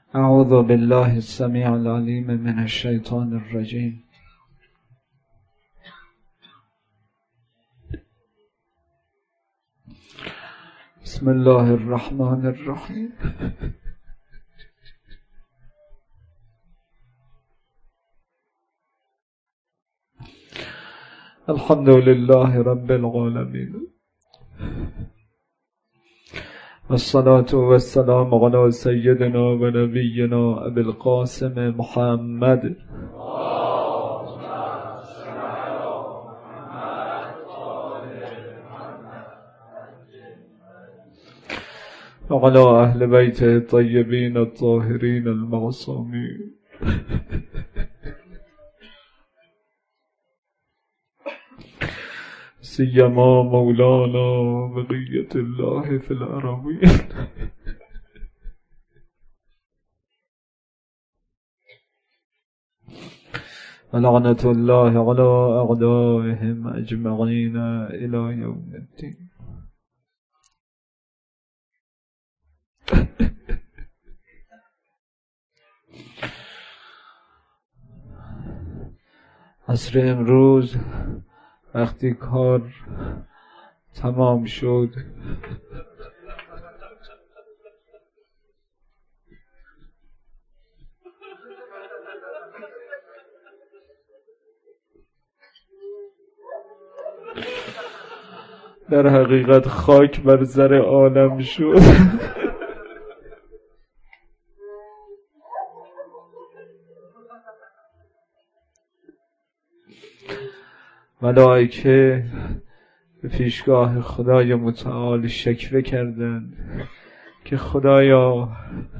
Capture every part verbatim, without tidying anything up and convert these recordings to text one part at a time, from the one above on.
اعوذ بالله السمیع العلیم من الشیطان الرجیم. بسم الله الرحمن الرحیم. الحمد لله رب العالمین والصلاة والسلام على سيدنا و نبینا ابی القاسم محمد وعلى اهل بیته الطیبین الطاهرین المعصومین. سیما مولانا بقیت الله فی الارامین. ولعنة الله على اعدائهم اجمعین الی یوم الدین. عصر امروز وقتی کار تمام شد در حقیقت خاک بر سر عالم شد. ملائکه به پیشگاه خدای متعال شکوه کردند که خدایا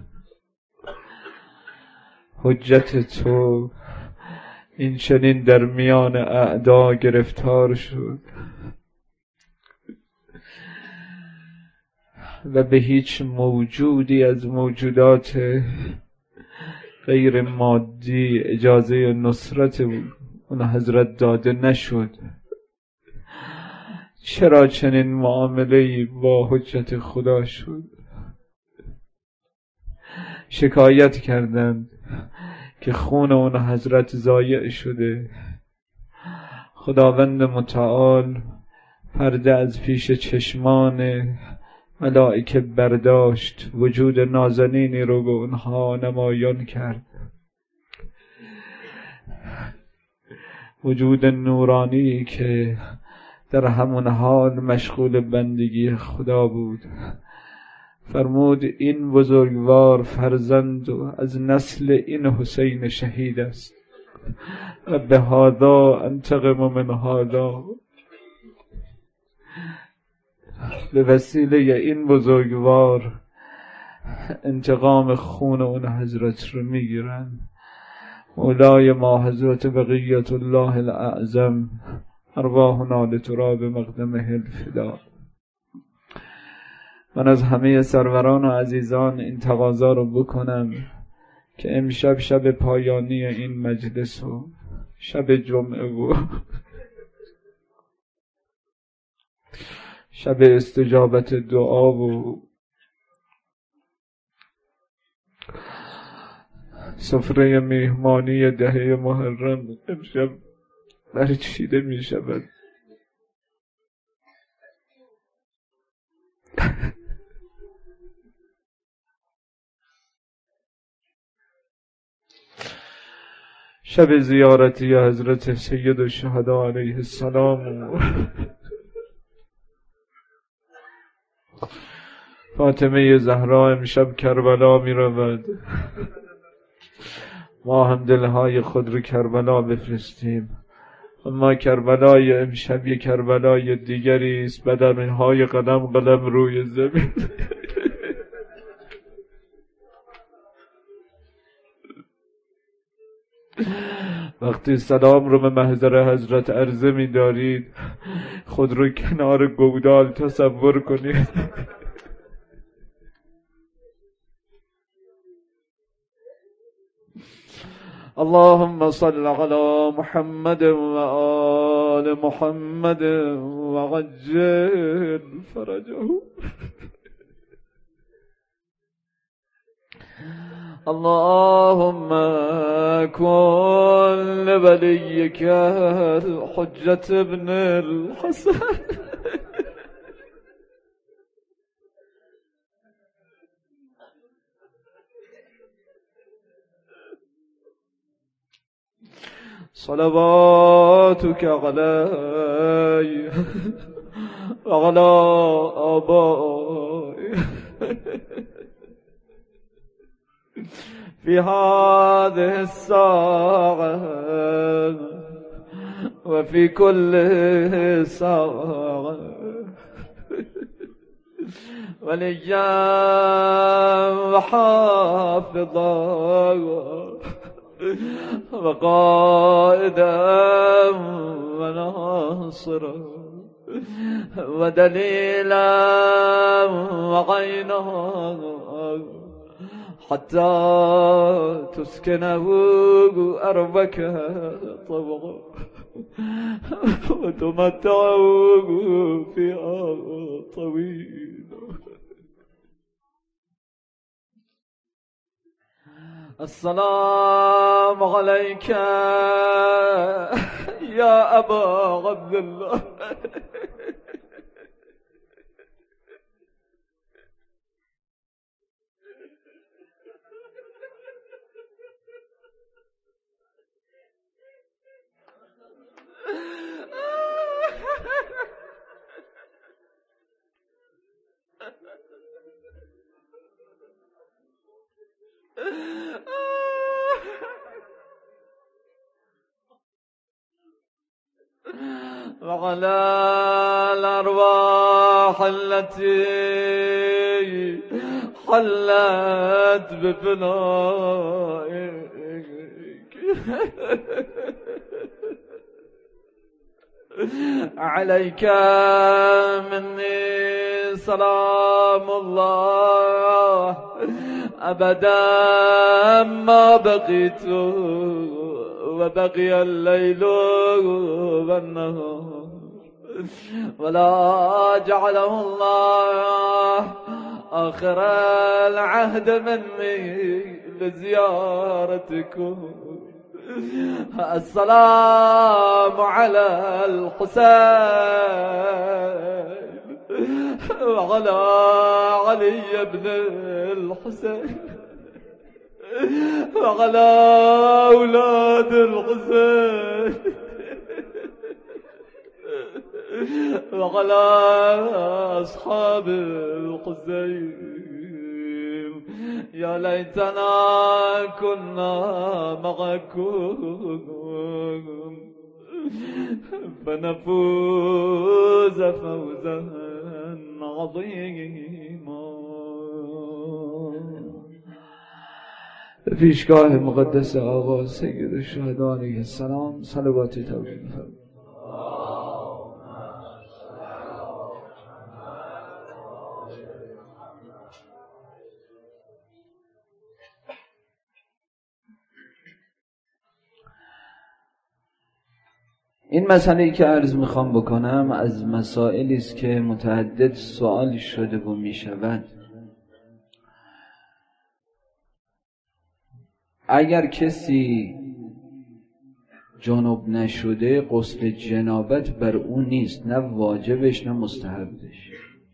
حجت تو این چنین در میان اعدا گرفتار شد و به هیچ موجودی از موجودات غیر مادی اجازه نصرت اون حضرت داده نشد. چرا چنین معامله‌ای با حجت خدا شد؟ شکایت کردند که خون اون حضرت ضایع شده. خداوند متعال پرده از پیش چشمان ملائکه برداشت، وجود نازنینی رو به اونها نمایان کرد، وجود نورانی که در همون حال مشغول بندگی خدا بود. فرمود این بزرگوار فرزند و از نسل این حسین شهید است و به هذا انتقم من هذا. به وسیله این بزرگوار انتقام خون اون حضرت رو میگیرن. مولای ما حضرت بقیت الله الاعظم ارواحنا لتراب مقدمه الفدا. من از همه سروران و عزیزان این تقاضا رو بکنم که امشب شب پایانی این مجلس و شب جمعه و شب استجابت دعا و سفره میهمانی دهه محرم امشب برچیده می شود. شب زیارتی حضرت سید الشهدا علیه السلام. فاطمه زهرا امشب کربلا می رود. ما هم دلهای خود رو کربلا بفرستیم. اما کربلای امشب یک کربلای دیگری است. بدنهای قدم قدم روی زمین. وقتی سلام رو به محضر حضرت عرضه می دارید خود رو کنار گودال تصور کنید. اللهم صل على محمد و آل محمد و عجل فرجه. اللهم كن لوليك الحجة ابن الحسن صلواتك عليه وعلى آبائه في هذه الساعة وفي كل ساعة وليا وحافظا وقائدا وناصرا ودليلا وعينا حتى تسكنه أرضك طوعا وتمتعه فيها طويلا. السلام عليك يا أبا عبد الله وعلى الأرواح التي حلت بفنائك عليك مني سلام الله أبدا ما بقيت وبقي الليل والنهار ولا جعله الله آخر العهد مني لزيارتكم. السلام على الحسين وعلى علي بن الحسين وعلى أولاد الحسين وعلى أصحاب الحسين. يا ليتنا كنا معكم فنفوز فوزا عظيما. پیشگاه مقدس آقا سید الشهدا علیه السلام صلوات توحید فرمایید. این مسئله‌ای که عرض میخوام بکنم از مسائلی است که متعدد سوال شده و میشود. اگر کسی جنوب نشده غسل جنابت بر اون نیست، نه واجبش نه مستحبش.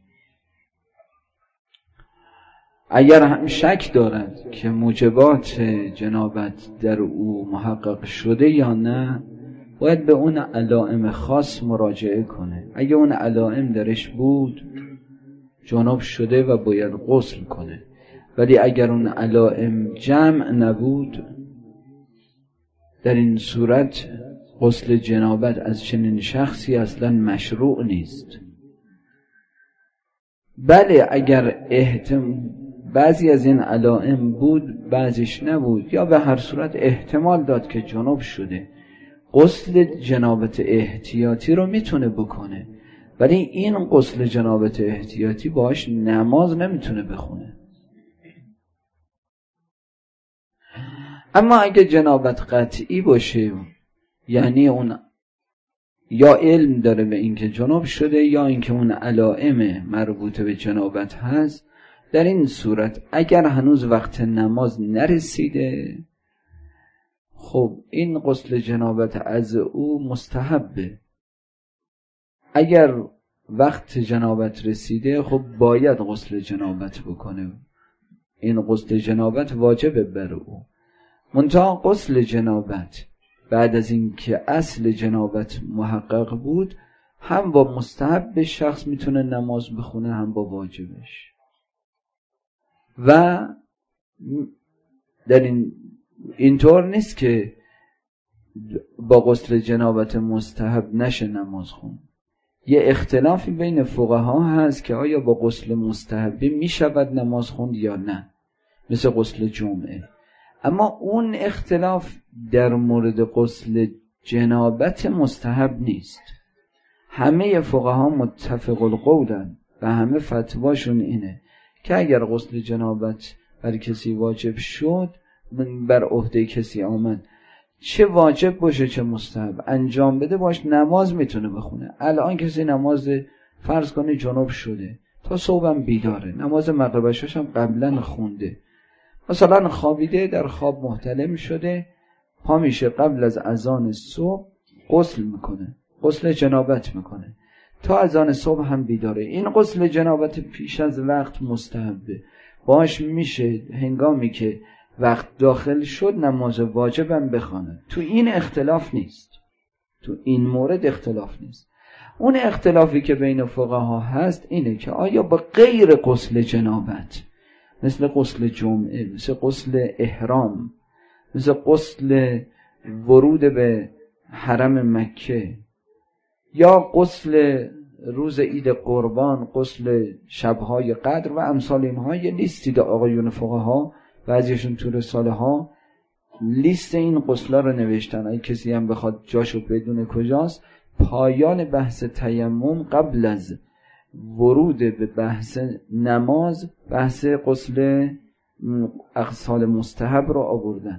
اگر هم شک دارد که موجبات جنابت در او محقق شده یا نه، باید به اون علائم خاص مراجعه کنه. اگه اون علائم درش بود جناب شده و باید غسل کنه، ولی اگر اون علائم جمع نبود در این صورت غسل جنابت از چنین شخصی اصلا مشروع نیست. بله اگر احتمال بعضی از این علائم بود بعضیش نبود، یا به هر صورت احتمال داد که جناب شده، غسل جنابت احتیاطی رو میتونه بکنه، ولی این غسل جنابت احتیاطی باش نماز نمیتونه بخونه. اما اگه جنابت قطعی باشه، یعنی اون یا علم داره به اینکه جناب شده یا اینکه اون علائم مربوطه به جنابت هست، در این صورت اگر هنوز وقت نماز نرسیده، خب این غسل جنابت از او مستحبه. اگر وقت جنابت رسیده، خب باید غسل جنابت بکنه، این غسل جنابت واجبه بر او. منتها غسل جنابت بعد از اینکه اصل جنابت محقق بود، هم با مستحب شخص میتونه نماز بخونه، هم با واجبش. و در این اینطور نیست که با غسل جنابت مستحب نشه نماز خون. یه اختلافی بین فقها هست که آیا با غسل مستحبی میشود نماز خوند یا نه، مثل غسل جمعه. اما اون اختلاف در مورد غسل جنابت مستحب نیست. همه فقها متفق القولن و همه فتواشون اینه که اگر غسل جنابت بر کسی واجب شد، بر عهده کسی آمد، چه واجب باشه چه مستحب، انجام بده، باش نماز میتونه بخونه. الان کسی نماز فرض کنه جنوب شده، تا صبحم بیداره، نماز مغربش هم قبلا خونده، مثلا خوابیده، در خواب محتلم شده، پا میشه قبل از اذان صبح غسل میکنه، غسل جنابت میکنه، تا اذان صبح هم بیداره. این غسل جنابت پیش از وقت مستحبه، باش میشه هنگامی که وقت داخل شد نماز واجبم بخواند. تو این اختلاف نیست، تو این مورد اختلاف نیست. اون اختلافی که بین فقها هست اینه که آیا با غیر غسل جنابت، مثل غسل جمعه، مثل غسل احرام، مثل غسل ورود به حرم مکه، یا غسل روز عید قربان، غسل شبهای قدر و امثال اینها، یه لیستی ده آقایون فقها، بعضیشون تو رساله ها لیست این غسلا رو نوشتن. اگه کسی هم بخواد جاشو بدونه کجاست، پایان بحث تیمم قبل از ورود به بحث نماز، بحث غسل اغسال مستحب رو آوردن.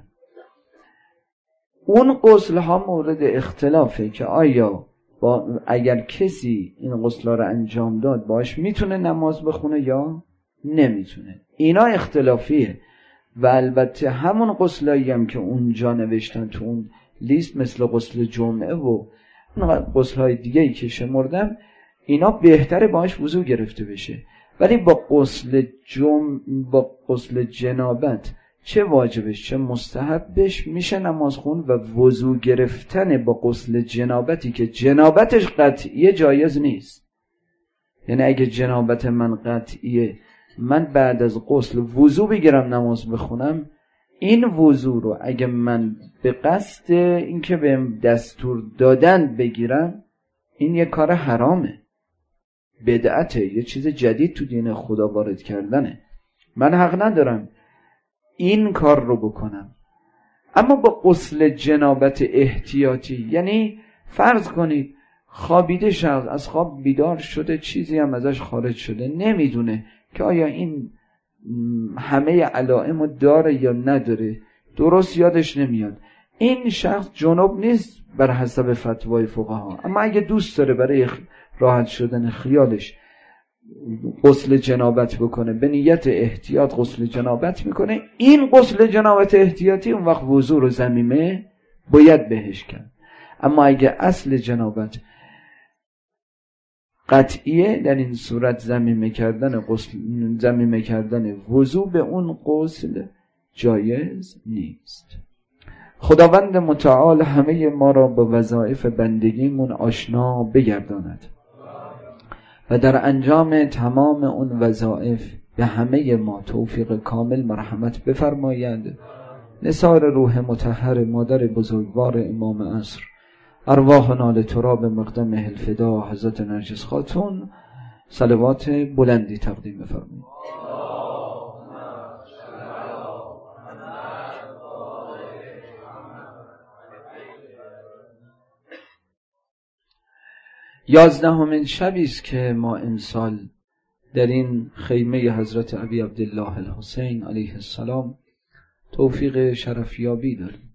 اون غسل ها مورد اختلافه که آیا با اگر کسی این غسل ها رو انجام داد باش میتونه نماز بخونه یا نمیتونه. اینا اختلافیه. و البته همون غسلایی هم که اونجا نوشتن تو اون لیست، مثل غسل جمعه و غسل‌های دیگه‌ای که شمردم، اینا بهتره باهاش وضو گرفته بشه. ولی با غسل جم با غسل جنابت، چه واجبش چه مستحبش، میشه نماز خون و وضو گرفتن با غسل جنابتی که جنابتش قطعیه جایز نیست. یعنی اگه جنابت من قطعیه، من بعد از غسل وضو بگیرم نماز بخونم، این وضو رو اگه من به قصد اینکه بهم دستور دادن بگیرم، این یه کار حرامه، بدعته، یه چیز جدید تو دین خدا وارد کردنه. من حق ندارم این کار رو بکنم. اما با غسل جنابت احتیاطی، یعنی فرض کنید خوابیده شخص از خواب بیدار شده، چیزی هم ازش خارج شده، نمیدونه که آیا این همه علائم رو داره یا نداره، درست یادش نمیاد. این شخص جنوب نیست بر حسب فتوای فقها، اما اگه دوست داره برای راحت شدن خیالش غسل جنابت بکنه، به نیت احتیاط غسل جنابت میکنه، این غسل جنابت احتیاطی اون وقت وضو رو ضمیمه باید بهش کرد. اما اگه اصل جنابت قطعیه، در این صورت ضمیمه کردن غسل ضمیمه کردن وضو به اون غسل جایز نیست. خداوند متعال همه ما را با وظایف بندگیمون آشنا بگرداند و در انجام تمام اون وظایف به همه ما توفیق کامل مرحمت بفرماید. نثار روح مطهر مادر بزرگوار امام عصر، ارواحنا لتراب مقدم الفدا حضرت نرجس خاتون، صلوات بلندی تقدیم بفرمایید. یازدهمین شبی است که ما امسال در این خیمه حضرت ابی عبدالله الحسین علیه السلام توفیق شرفیابی داریم.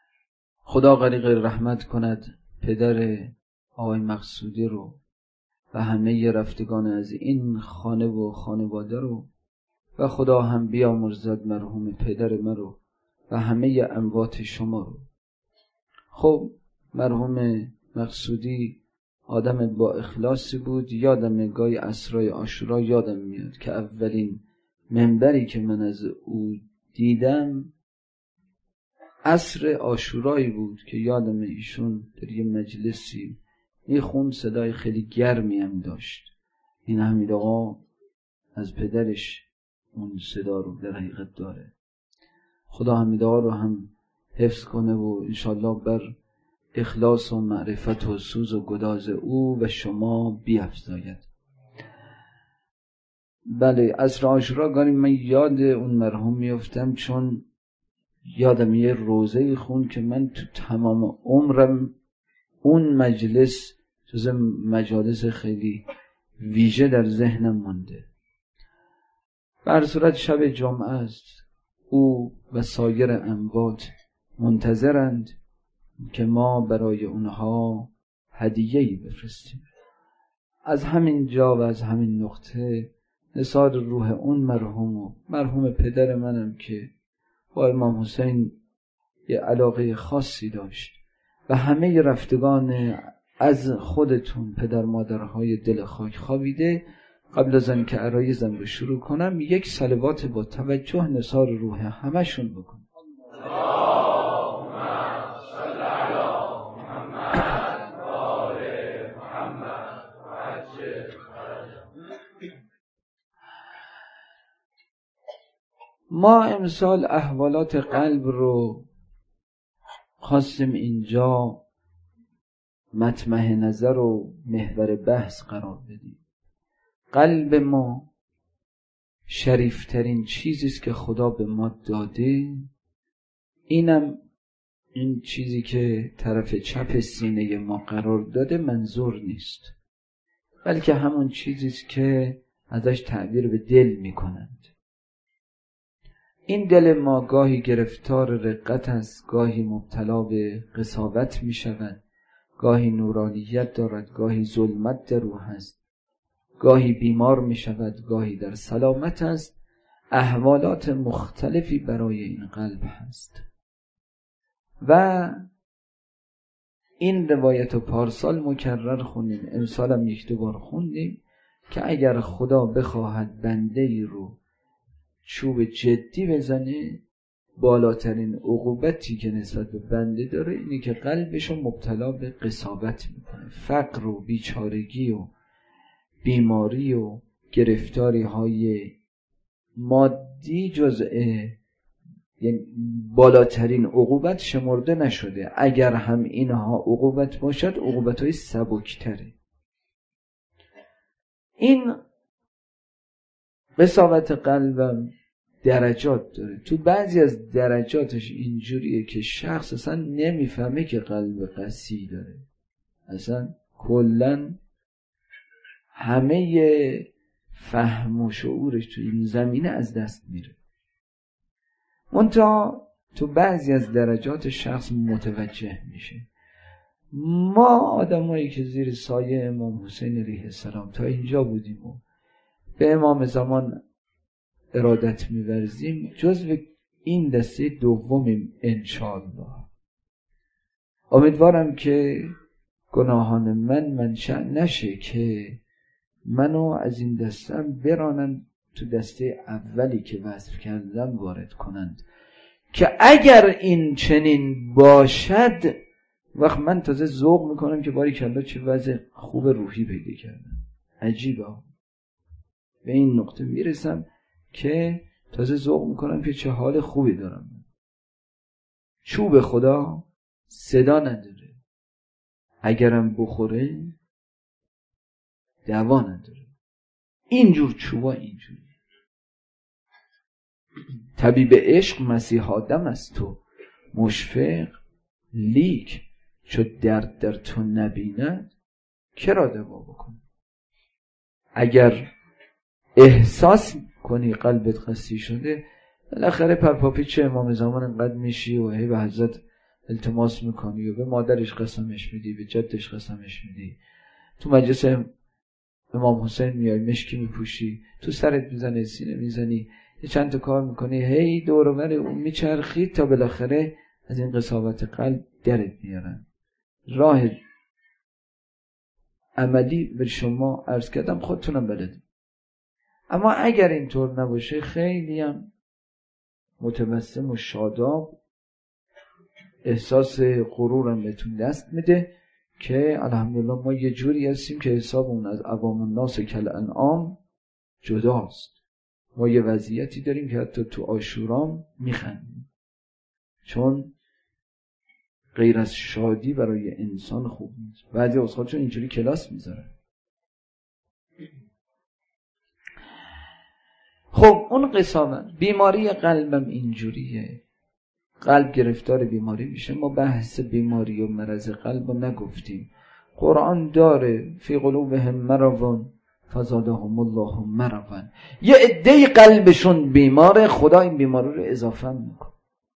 خدا غریق رحمت کند پدر آقای مقصودی رو، و همه رفتگان از این خانه و خانواده رو و خدا هم بیامرزد مرحوم پدر من رو و همه اموات شما رو. خب مرحوم مقصودی آدم با اخلاصی بود. یادم گاهی عصرای عاشورا یادم میاد که اولین منبری که من از او دیدم عصر عاشورایی بود که یادم ایشون در یه مجلسی میخوند، صدای خیلی گرمی هم داشت. این حمید آقا از پدرش اون صدا رو در حقیقت داره. خدا حمید آقا رو هم حفظ کنه و انشالله بر اخلاص و معرفت و سوز و گداز او و شما بیفزاید. بله، عصر عاشورا گاهی من یاد اون مرحوم میافتم، چون یادم یه روزه خون که من تو تمام عمرم اون مجلس جز مجالس خیلی ویژه در ذهنم مونده. به هر صورت شب جمعه است، او و سایر اموات منتظرند که ما برای اونها هدیه‌ای بفرستیم. از همین جا و از همین نقطه نثار روح اون مرحوم و مرحوم پدر منم که با امام حسین یه علاقه خاصی داشت و همه رفتگان از خودتون پدر مادرهای دل خاک خوابیده، قبل از آن که عرایزم رو شروع کنم یک صلوات با توجه نثار روح همشون بکنم. ما امسال احوالات قلب رو خواستیم اینجا مطمع نظر و محور بحث قرار بدیم. قلب ما شریفترین چیزیست که خدا به ما داده. اینم این چیزی که طرف چپ سینه ما قرار داده منظور نیست، بلکه همون چیزیست که ازش تعبیر به دل میکنند. این دل ما گاهی گرفتار رقت است، گاهی مبتلا به قساوت می شود، گاهی نورانیت دارد، گاهی ظلمت در او هست، گاهی بیمار می شود، گاهی در سلامت است. احوالات مختلفی برای این قلب هست و این روایت رو پارسال مکرر خوندیم، امسال هم یک دو بار خوندیم که اگر خدا بخواهد بنده ای رو چوب جدی بزنه، بالاترین عقوبتی که نسبت به بنده داره اینه که قلبشو مبتلا به قساوت میکنه. فقر و بیچارگی و بیماری و گرفتاری های مادی جزء یعنی بالاترین عقوبت شمرده نشده. اگر هم اینها عقوبت باشد، عقوبت های سبکتره. این قساوت قلبم درجات داره. تو بعضی از درجاتش اینجوریه که شخص اصلا نمیفهمه که قلب قسی داره، اصلا کلن همه فهم و شعورش تو این زمینه از دست میره. منتها تو بعضی از درجات شخص متوجه میشه. ما آدمایی که زیر سایه امام حسین علیه السلام تا اینجا بودیم و به امام زمان ارادت می‌ورزیم، جزو این دسته دومیم انشاءالله. امیدوارم که گناهان من منشأ نشه که منو از این دستم برانن تو دسته اولی که وصف کردم وارد کنند، که اگر این چنین باشد وقت من تازه ذوق میکنم که باری کلا چه وضع خوب روحی پیدا کردم. عجیبه، به این نقطه میرسم که تازه ذوق میکنم که چه حال خوبی دارم. چوب خدا صدا نداره، اگرم بخوره دوا نداره. اینجور چوبا اینجوری. طبیب عشق مسیح آدم است تو مشفق، لیک چو درد در تو نبیند کرا دوا بکن. اگر احساس کنی قلبت قسی شده، بالاخره پرپاپیچ امام زمان انقدر میشی و هی به حضرت التماس میکنی و به مادرش قسمش میدی، به جدش قسمش میدی، تو مجلس امام حسین میای مشکی میپوشی، تو سرت میزنه، سینه میزنی، یه چند تا کار میکنی، هی دور و بر اون میچرخی تا بالاخره از این قساوت قلب درت میارن. راه عملی به شما عرض کردم، خودتونم بلدید. اما اگر اینطور نباشه خیلی هم متبسم و شاداب، احساس غرورم بهتون دست میده که الحمدلله ما یه جوری هستیم که حسابمون از عوام الناس کل انعام جداست. ما یه وضعیتی داریم که حتی تو عاشورام میخندیم، چون غیر از شادی برای انسان خوب نیست. بعضی از خودشون اینجوری کلاس میذارن. خب اون قساوت، بیماری قلبم اینجوریه، قلب گرفتار بیماری میشه. ما بحث بیماری و مرض قلب رو نگفتیم. قرآن داره فی قلوبهم مرض فزادهم الله مرضا. یه عده قلبشون بیماره، خدا این بیماری رو اضافه میکنه.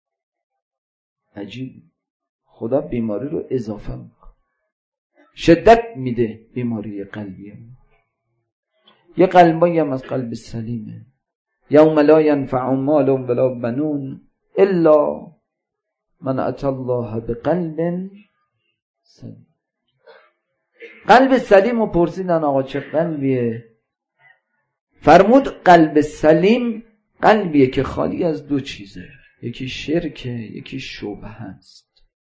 عجیب، خدا بیماری رو اضافه میکنه، شدت میده بیماری قلبی. یه قلبایی هم از قلب سلیمه. یوم لا ینفع مال ولا بنون الا من اتى الله بقلب سلیم. قلب سلیم رو پرسیدن آقا چه قلبیه؟ فرمود قلب سلیم قلبیه که خالی از دو چیزه، یکی شرکه، یکی شبهه هست.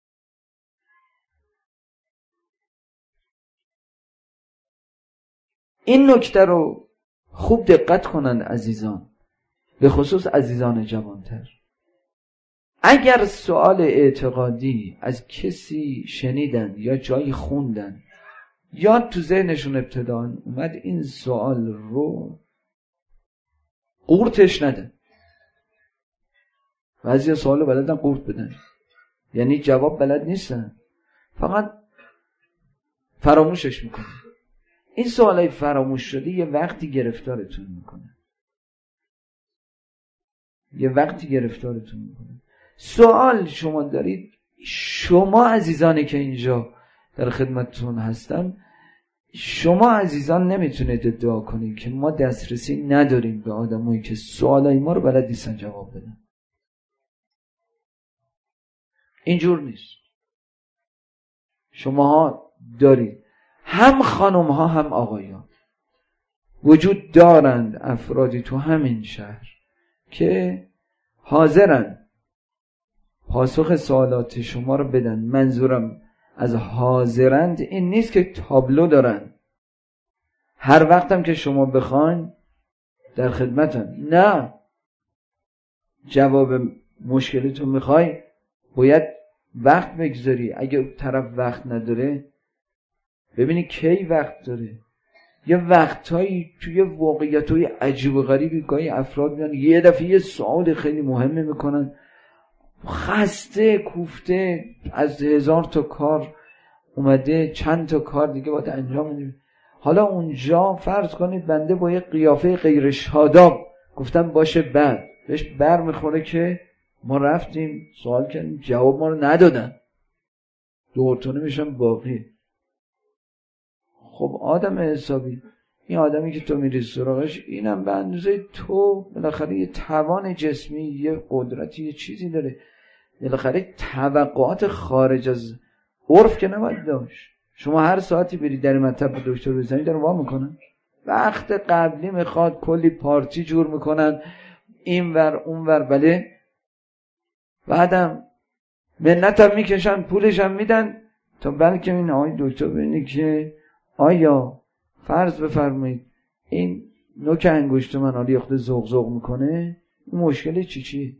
این نکته رو خوب دقت کنند عزیزان، به خصوص عزیزان جوانتر. اگر سوال اعتقادی از کسی شنیدن یا جایی خوندن یا تو ذهنشون ابتداً اومد، این سوال رو قورتش ندن. بعضی سوالو بلدن قورت بدن، یعنی جواب بلد نیستن، فقط فراموشش میکنن. این سوالای فراموش شده یه وقتی گرفتارتون میکنه، یه وقتی گرفتارتون میکنه. سوال شما دارید، شما عزیزانی که اینجا در خدمتتون هستم، شما عزیزان نمیتونید ادعا کنید که ما دسترسی نداریم به آدمایی که سوالای ما رو بلد نیستن جواب بدن. اینجور نیست. شماها دارید، هم خانم ها هم آقایان، وجود دارند افرادی تو همین شهر که حاضرن پاسخ سوالات شما رو بدن. منظورم از حاضرند این نیست که تابلو دارن، هر وقتم که شما بخواین در خدمتن. نه، جواب مشکلتون میخوای باید وقت بگذاری. اگه طرف وقت نداره، ببینی کی وقت داره. یه وقتایی توی واقعیت‌های عجیب و غریبی گاهی افراد میان یه دفعه یه سوال خیلی مهمه میکنن، خسته کوفته از هزار تا کار اومده، چند تا کار دیگه باید انجام بده. حالا اونجا فرض کنید بنده با یه قیافه غیر شاداب گفتم باشه، بعد بهش بر میخوره که ما رفتیم سوال کردیم جواب ما رو ندادن، دورتونه میشم باقی. خب آدم حسابی، این آدمی که تو میری سراغش، اینم به اندازه تو بالاخره یه توان جسمی، یه قدرتی، یه چیزی داره، بالاخره توقعات خارج از عرف که نباید داشت. شما هر ساعتی بری در مطب دکتر بزنی دارن وا میکنن، وقت قبلی میخواد کلی پارتی جور میکنن این ور اون ور، بله، بعدم منتم میکشن، پولش هم میدن تا بلکه این آقای دکتر ببینی که آیا فرض بفرمایید این نوک انگشت من حالا یه خود زغ زغ میکنه، این مشکل چی چیه؟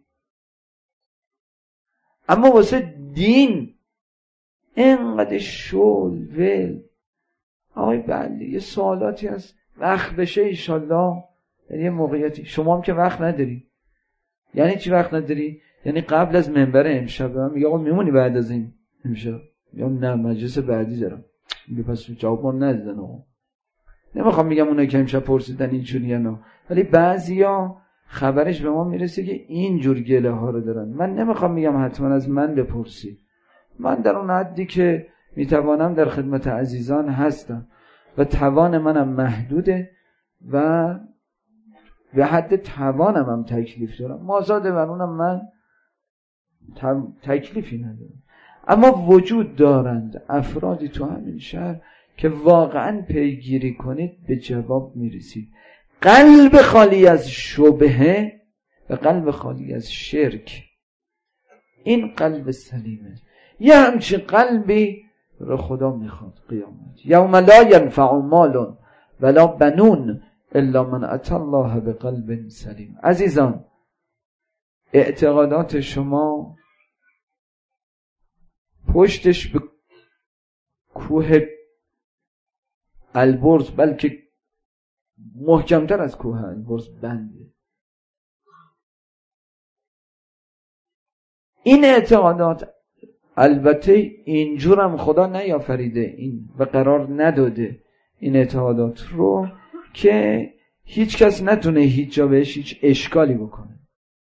اما واسه دین اینقدر شل ول. آقای بله یه سوالاتی هست وقت بشه ایشالله در یه موقعیتی. شما هم که وقت نداری. یعنی چی وقت نداری؟ یعنی قبل از منبر امشب هم میگه آقا میمونی بعد از این امشب؟ یا نه مجلس بعدی دارم. میگه پس جواب ما ندادن. آقا نمیخوام میگم اونایی که امشب پرسیدن اینجوریه نه، ولی بعضیا خبرش به ما میرسه که اینجور گله ها رو دارن. من نمیخوام میگم حتما از من بپرسی، من در اون حدی که میتوانم در خدمت عزیزان هستم، و توان منم محدوده و به حد توانم هم تکلیف دارم. مازاده بر اونم من تکلیفی ندارم. اما وجود دارند افرادی تو همین شهر که واقعا پیگیری کنید به جواب میرسید. قلب خالی از شبهه و قلب خالی از شرک، این قلب سلیمه. یه همچین قلبی رو خدا میخواد قیامت. یوم لا ینفع مال ولا بنون الا من اتی الله بقلب سلیم. عزیزان، اعتقادات شما پشتش به کوه البرز، بلکه محکمتر از کوه البرز بنده. این اعتقادات البته اینجورم خدا نیافریده، این به قرار نداده این اعتقادات رو که هیچ کس نتونه هیچ جا بهش هیچ اشکالی بکنه.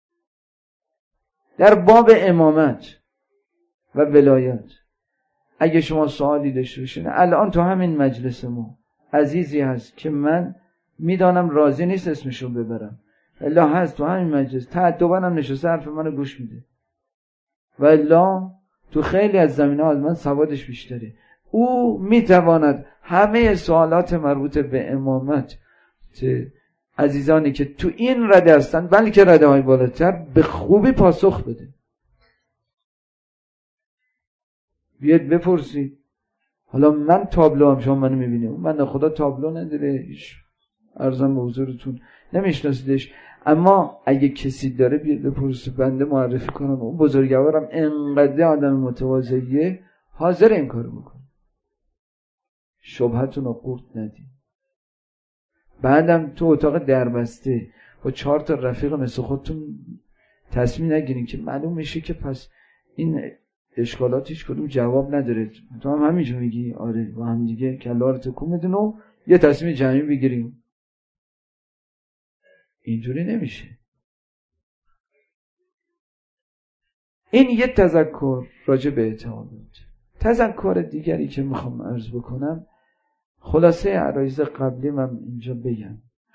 در باب امامت و ولایت اگه شما سوالی داشته باشین، الان تو همین مجلس ما عزیزی هست که من میدانم راضی نیست اسمشو ببرم، الا هست تو همین مجلس تعدباً هم نشسته حرف منو گوش میده و الا تو خیلی از زمینه‌ها از من سوادش بیشتره. او میتواند همه سوالات مربوط به امامت عزیزانی که تو این رده هستن بلکه رده های بالاتر به خوبی پاسخ بده. بیاد بپرسید. حالا من تابلو هم شما منو میبینیم، من خدا تابلو نداره، هیچ عرضم به حضورتون نمیشناسیدش، اما اگه کسی داره بیاد بپرسه بنده معرفی کنم. اون بزرگوارم انقدر آدم متواضعیه حاضر این کارو بکنه. شبهتون رو قورت ندید. بعدم تو اتاق دربسته با چهار تا رفیق مثل خودتون تصمیم نگیرین که معلوم میشه که پس این اشکالات هیچ کدوم جواب نداره. تو هم همینجور میگی آره با هم دیگه کلا رو تکون بدین و یه تصمیم جمعی بگیریم. اینجوری نمیشه. این یه تذکر راجع به اعتقادات. تذکر دیگری که میخوام عرض بکنم، خلاصه عرایض قبلی من اینجا بگم.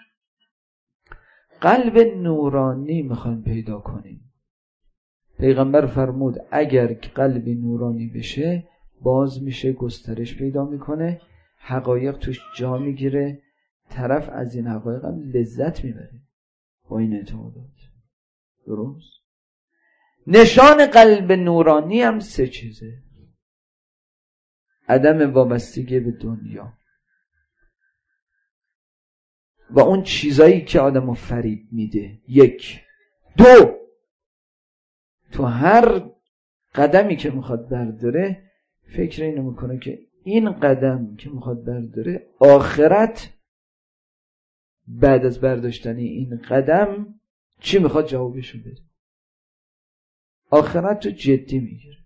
قلب نورانی میخوایم پیدا کنیم. پیغمبر فرمود اگر قلبی نورانی بشه باز میشه، گسترش پیدا میکنه، حقایق توش جا میگیره، طرف از این حقایق هم لذت میبره با این اعتقادات. درست؟ نشان قلب نورانی هم سه چیزه: عدم وابستگی به دنیا و اون چیزایی که آدمو فریب میده، یک. دو، تو هر قدمی که میخواد برداره فکر اینو میکنه که این قدم که میخواد برداره آخرت بعد از برداشتن این قدم چی میخواد جوابشو بده، آخرت رو جدی میگیره.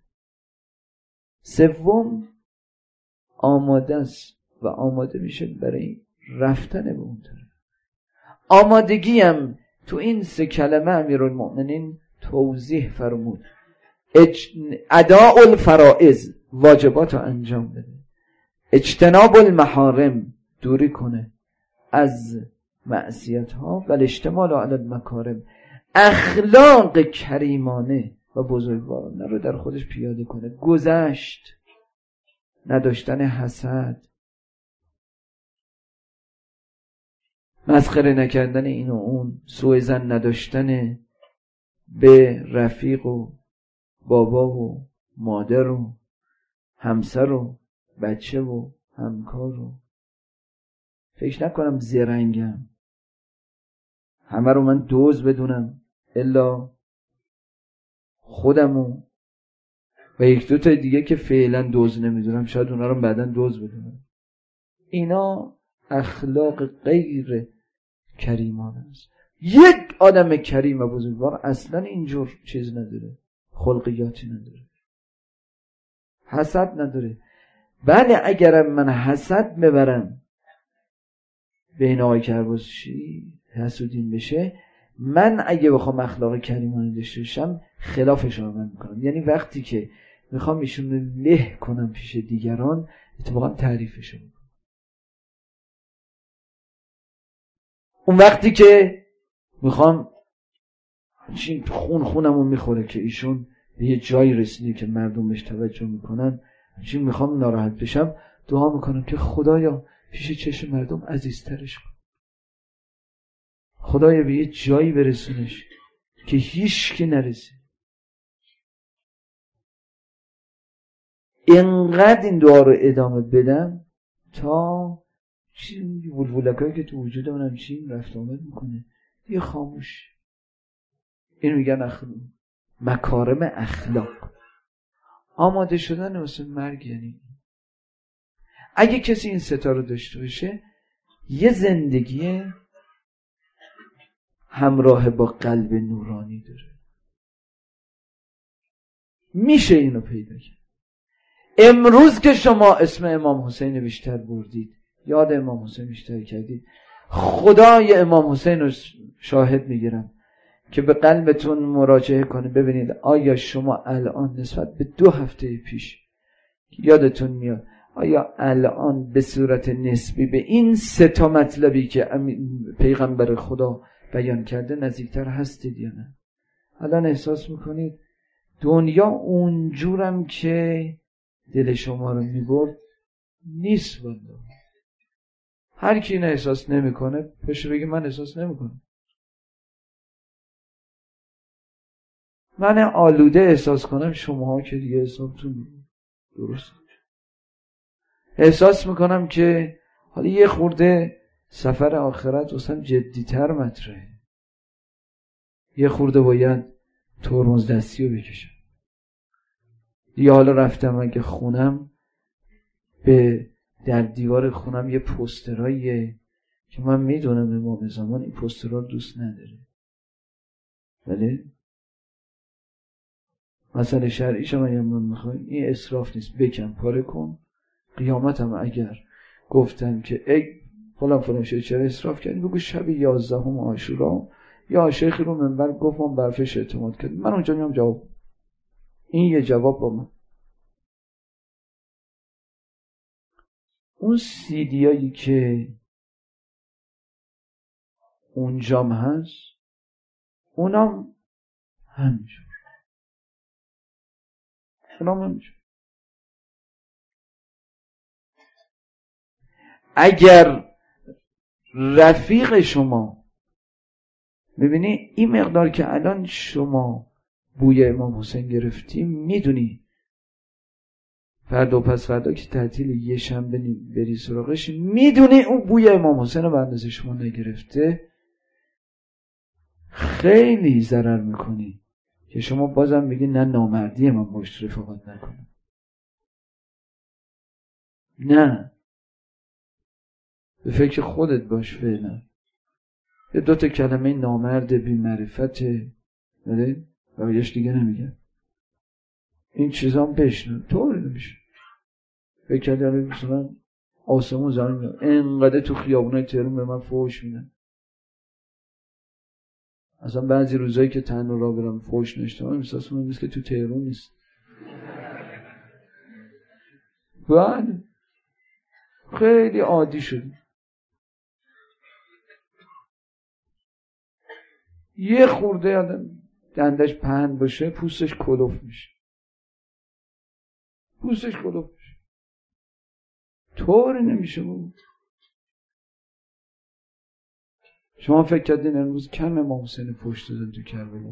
سوم، آماده است و آماده میشه برای رفتن به اون طرف. آمادگی هم تو این سه کلمه امیرالمؤمنین توضیح فرمود: اج... اداء الفرائض، واجبات رو انجام بده، اجتناب المحارم، دوری کنه از معصیت ها، و الاشتمال علی المکارم، اخلاق کریمانه و بزرگوارانه رو در خودش پیاده کنه. گذشت، نداشتن حسد، مسخره نکردن این و اون، سوء ظن نداشتن به رفیق و بابا و مادر و همسر و بچه و همکار و فکر نکنم زرنگم همه رو من دوز بدونم الا خودمو و یک دو تا دیگه که فعلا دوز نمیدونم، شاید اونا رو بعداً دوز بدونم. اینا اخلاق غیر کریمانه است. یک آدم کریم و بزرگوار اصلا اینجور چیز نداره، خلقیاتی نداره، حسد نداره. بله اگرم من حسد ببرم بین آقای کرباسچی حسودین بشه، من اگه بخوام اخلاق کریمانه داشته باشم خلافش رو من میکنم. یعنی وقتی که میخوام ایشون رو له کنم پیش دیگران اتفاقا تعریفش رو میکنم. اون وقتی که میخوام چین خون خونمون میخوره که ایشون به یه جایی رسیده که مردم بهش توجه میکنن، چین میخوام ناراحت بشم، دعا میکنم که خدایا پیش چشم مردم عزیزترش کن، خدایا به یه جایی برسونش که هیچ کی نرسه. اینقدر این دعا رو ادامه بدم تا چی ولولکایی که تو وجود منم چی رفت آمد میکنه یه خاموش. این میگن اخلاق، مکارم اخلاق. آماده شدن واسه مرگ یعنی اگه کسی این ستا رو داشته باشه یه زندگی همراه با قلب نورانی داره. میشه اینو پیدا کرد. امروز که شما اسم امام حسین بیشتر بردید، یاد امام حسین بیشتر کردید، خدای امام حسین رو شاهد میگیرم که به قلبتون مراجعه کنه ببینید آیا شما الان نسبت به دو هفته پیش یادتون میاد آیا الان به صورت نسبی به این سه تا مطلبی که پیغمبر خدا بیان کرده نزدیکتر هستید یا نه؟ الان احساس میکنید دنیا اونجورم که دل شما رو میبرد نیست؟ والله هر کی این احساس نمیکنه پشت بگه من احساس نمیکنم. من آلوده احساس کنم، شماها که دیگه حسابتون درست. احساس میکنم که حالا یه خورده سفر آخرت واسم جدی‌تر مطرحه، یه خورده باید ترمز دستی رو بکشم. یا حالا رفتم اگه خونم به در دیوار خونم یه پوستراییه که من میدونم امام زمان این پوسترها دوست نداره، ولی مسئله شرعیش هم اگه من میخوایم این اسراف نیست، بکن پاره کن. قیامت هم اگر گفتن که ای فلان فلان شد چرا اسراف کردی، بگو شب یازدهم عاشورا یا شیخی رو منبر گفت من برفش اعتماد کرد، من اونجا میام جواب. این یه جواب با من. اون سیدیایی که اونجام هست اونام همینجور اونام همینجور. اگر رفیق شما ببینی این مقدار که الان شما بوی امام حسین گرفتی، میدونی فردا و پس فردا که تعطیل یه شنبه بری سراغش، میدونی اون بوی امام حسین رو به اندازه شما نگرفته، خیلی ضرر میکنی که شما بازم بگی نه نامردی من باش رفاقت نکنم. نه، به فکر خودت باش فعلا. یه دوتا کلمه نامرد بی معرفت بله رویش دیگه نمیگن، این چیزا هم بشنن طوری نمیشه. فکر کردی مثلا آسمون زمین میاد اینقدر تو خیابونای تهران به من فحش میدن، اصلا بعضی روزایی که تنها را برم فحش نشتم احساس میکنم که تو تهران نیست. بله خیلی عادی شد. یه خورده آدم دندش پهن باشه پوستش کلوف میشه، پوستش کلوف میشه. طوری نمیشه بود. شما فکر کردین امروز کم امام حسین پشت دادن تو کربلا؟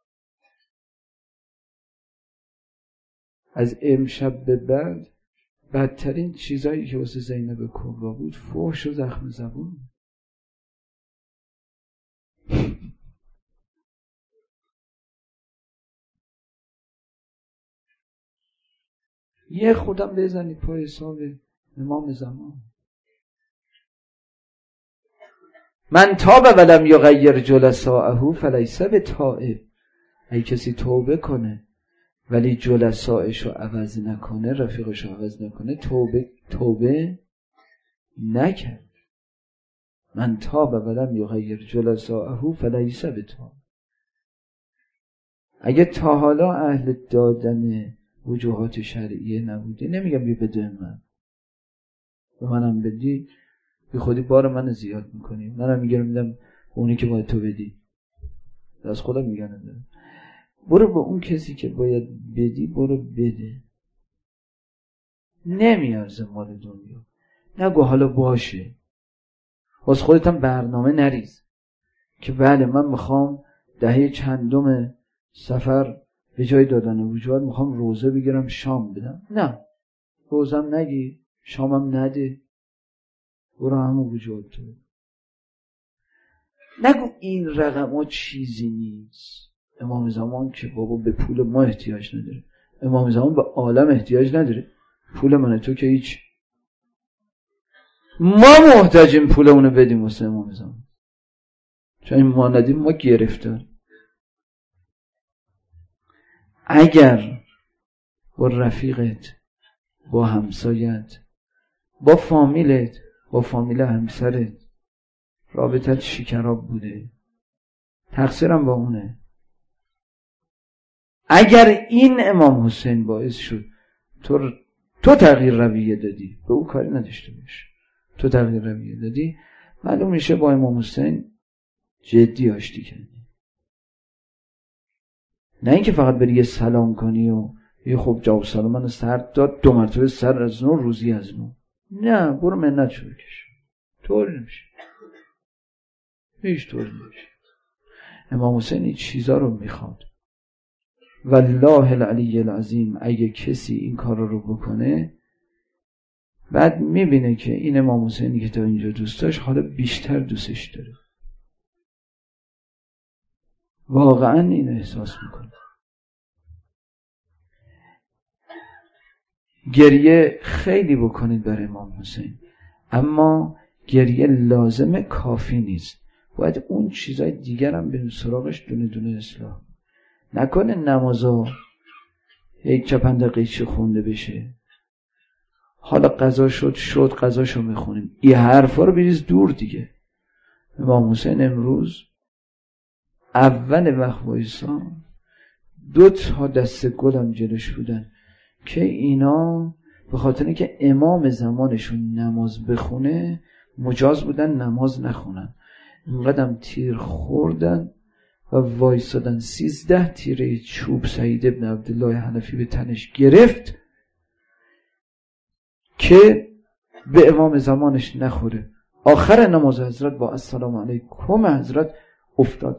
از امشب به بعد بدترین چیزایی که واسه زینب کبرا بود فحش و زخم زبون. یه خودم بزنید پای حساب امام زمان. من تاب ولم یغیر جلساءه فلیس بتائب. اگه کسی توبه کنه ولی جلسایشو عوض نکنه، رفیقشو عوض نکنه، توبه توبه نکرد. من تاب ولم یغیر جلساءه فلیس بتائب. اگه تا حالا اهل دادن وجوهات شرعیه نبودی، نمیگم بی بده من به منم بدی بی خودی بار من زیاد میکنی، منم میگم میدم اونی که باید تو بدی. از خدا میگن برو به اون کسی که باید بدی، برو بده. نمیارزه مال دنیا. نگو حالا باشه، واسه خودت هم برنامه نریز که بله من میخوام دهه چندم سفر به جای دادن وجود میخوام روزه بگیرم شام بدم. نه، روزم نگی، شامم نده، برو همون وجود تو. نگو این رقم ها چیزی نیست. امام زمان که بابا به پول ما احتیاج نداره، امام زمان به عالم احتیاج نداره. پول من تو که هیچ، ما محتاجیم پولمونو بدیم واسه امام زمان، چون ما ندیم ما گرفتار. اگر با رفیقت، با همسایت، با فامیلت، با فامیل همسرت رابطت شکراب بوده، تقصیرم با اونه. اگر این امام حسین باعث شد تو تو تغییر رویه دادی، به او کاری نداشته باش، تو تغییر رویه دادی، معلوم میشه با امام حسین جدی آشتی کردی. نه اینکه فقط بری یه سلام کنی و یه خب جواب سلام منو سر داد، دو مرتبه سر از نو روزی از نو. نه، برو منت شو بکش. طوری نمیشه، هیچ طوری نمیشه. امام حسین این چیزا رو میخواد. والله العلی العظیم اگه کسی این کار رو بکنه، بعد میبینه که این امام حسینی که تا اینجا دوست داشت حالا بیشتر دوستش داره. واقعا این احساس میکنه. گریه خیلی بکنید برای امام حسین، اما گریه لازمه، کافی نیست. باید اون چیزای دیگر هم بریم سراغش، دونه دونه اصلاح. نکنه نمازا یک چپند قیچی خونده بشه، حالا قضا شد شد قضاشو میخونیم، این حرفا رو بریز دور دیگه. امام حسین امروز اول وقت وایسا دو تا دسته گلم جلوش بودن که اینا به خاطر اینکه امام زمانشون نماز بخونه مجاز بودن نماز نخونن، اینقدرم تیر خوردن و وایسادن. سیزده تیره چوب سعید ابن عبدالله حنفی به تنش گرفت که به امام زمانش نخوره. آخر نماز حضرت با السلام علیکم حضرت افتاد.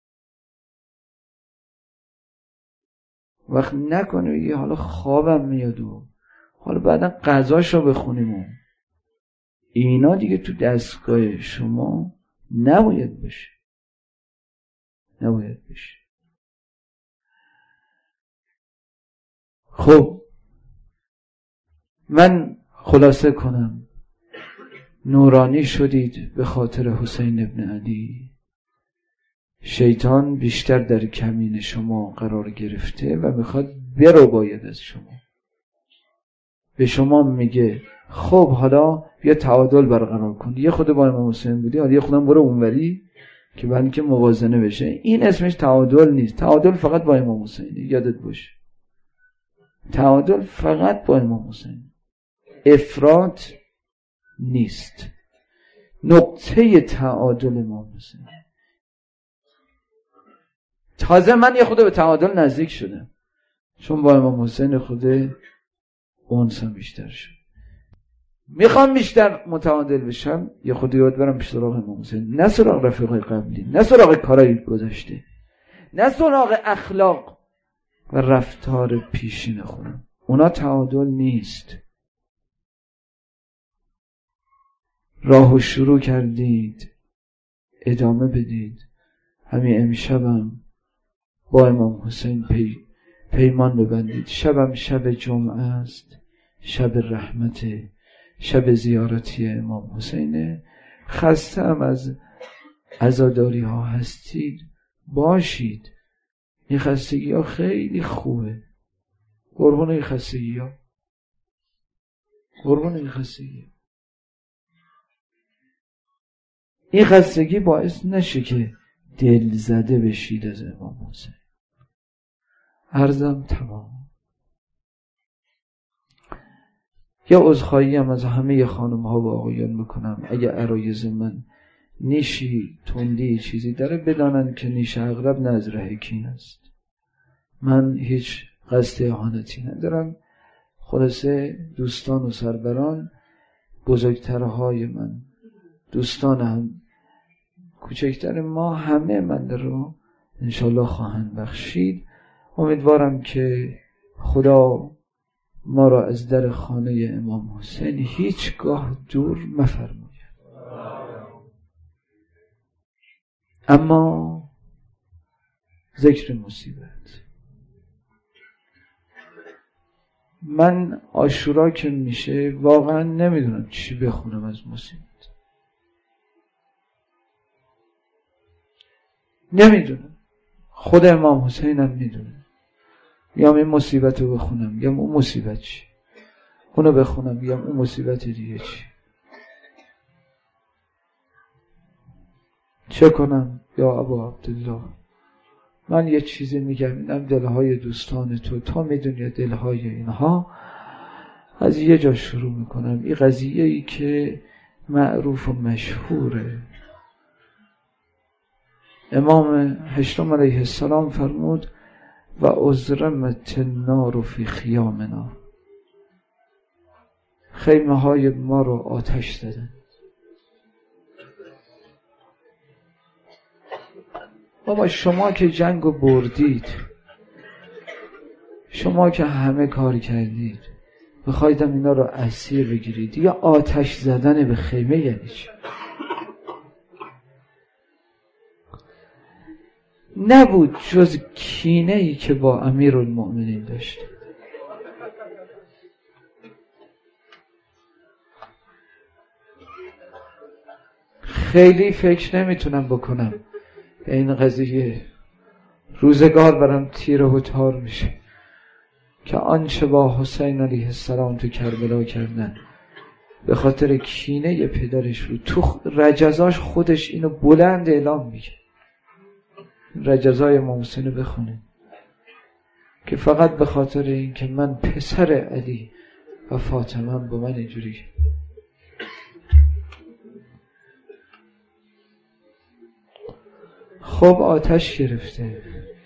وقت نکنه یه حالا خوابم میاد و حالا بعدا قضاشو بخونیم و اینا دیگه تو دستگاه شما نباید بشه، نباید بشه. خب من خلاصه کنم، نورانی شدید به خاطر حسین ابن علی. شیطان بیشتر در کمین شما قرار گرفته و میخواد برو باید از شما. به شما میگه خب حالا بیا تعادل برقرار کن، یه خود با امام حسین بودی، حالا یه خودم برو اونوری که بعد که موازنه بشه. این اسمش تعادل نیست. تعادل فقط با امام حسینه، یادت باشه. تعادل فقط با امام حسین، افراط نیست. نقطه تعادل امام حسین. تازه من یه خود به تعادل نزدیک شدم چون با امام حسین خود اونسم بیشتر شد. میخوام بیشتر متعادل بشم، یه خود یاد برم پیش سراغ امام حسین، نه سراغ رفیقای قبلی، نه سراغ کارهای گذشته، نه سراغ اخلاق و رفتار پیشین خودم. اونا تعادل نیست. راهو شروع کردید، ادامه بدید. همین امشبم با امام حسین پی پیمان ببندید. شبم شب جمعه است، شب رحمت، شب زیارتی امام حسینه. خسته هم از عزاداری ها هستید، باشید. این خستگی ها خیلی خوبه. قربون این خستگی ها، قربون این خستگی ها. این خستگی باعث نشه که دل زده بشید از امام حسین. عرضم تمام. یا عذرخواهی هم از همه خانم ها و آقایان میکنم اگه عرایض من نیشی تندی چیزی داره بدانند که نیش عقرب نه از ره کین است. من هیچ قصد اهانتی ندارم. خلاصه دوستان و سربران، بزرگترهای من، دوستان هم کوچکتر ما، همه من رو انشالله خواهند بخشید. امیدوارم که خدا ما را از در خانه امام حسین هیچگاه دور مفرماید. اما ذکر مصیبت، من عاشورا که میشه واقعا نمیدونم چی بخونم از مصیبت، نمیدونم. خود امام حسین هم میدونه. یا این مصیبت رو بخونم یا اون مصیبت چی، اونو بخونم یا اون مصیبت دیگه چی، چه کنم یا ابا عبدالله؟ من یه چیزی میگم، اینم دلهای دوستان تو، تا میدونی دلهای اینها. از یه جا شروع میکنم. این قضیه ای که معروف و مشهوره، امام هشتم علیه السلام فرمود و ازرمت النار فی خیامنا، خیمه های ما رو آتش زدن. بابا شما که جنگو بردید، شما که همه کار کردید، بخوایدم اینا رو اسیر بگیرید، یا آتش زدن به خیمه یعنی چی؟ نبود جز کینه ای که با امیرالمؤمنین داشت. خیلی فکر نمیتونم بکنم به این قضیه، روزگار برم تیره و تار میشه که آنچه با حسین علیه السلام تو کربلا کردن به خاطر کینه پدرش بود. تو رجزاش خودش اینو بلند اعلام میگه، رجزای امام حسین رو بخونه که فقط به خاطر این که من پسر علی و فاطمه با من اینجوری. خب آتش گرفته.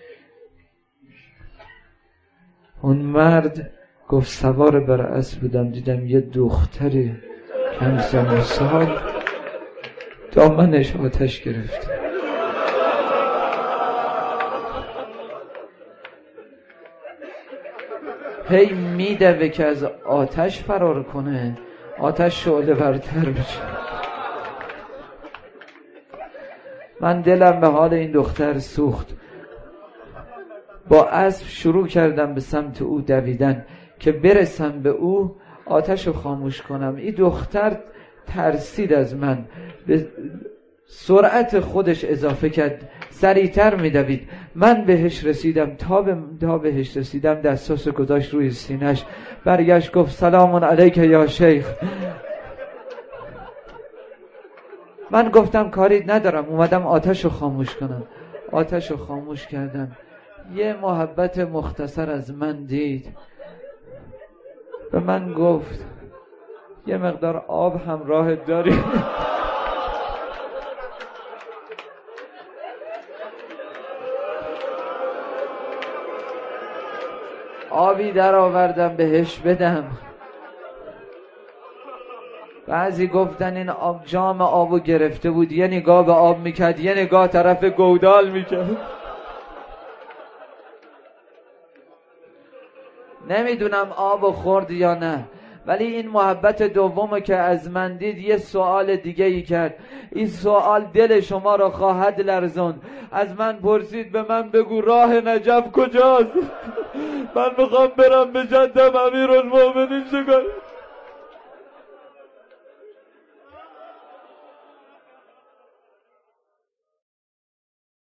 اون مرد گفت سوار بر اسب بودم، دیدم یه دختری کم سن و سال دامنش آتش گرفته. هی میدوه که از آتش فرار کنه، آتش شعله ورتر بشه. من دلم به حال این دختر سوخت. با اسب شروع کردم به سمت او دویدن که برسم به او، آتش رو خاموش کنم. این دختر ترسید از من، به سرعت خودش اضافه کرد، سریعتر میدوید. من بهش رسیدم، تا به تا بهش رسیدم دستاشو گذاشت روی سینه‌اش، برگشت گفت سلام علیک یا شیخ. من گفتم کاری ندارم، اومدم آتش رو خاموش کنم. آتش رو خاموش کردم. یه محبت مختصر از من دید، به من گفت یه مقدار آب همراه داری؟ آبی در آوردم بهش بدم. بعضی گفتن این آب جام آبو گرفته بود، یه نگاه به آب میکرد، یه نگاه طرف گودال میکرد. نمیدونم آبو خورد یا نه، ولی این محبت دومو که از من دید یه سوال دیگه ای کرد. این سوال دل شما را خواهد لرزوند. از من پرسید به من بگو راه نجف کجاست؟ من میخوام برم به جدم امیرالمومنین چه کنم؟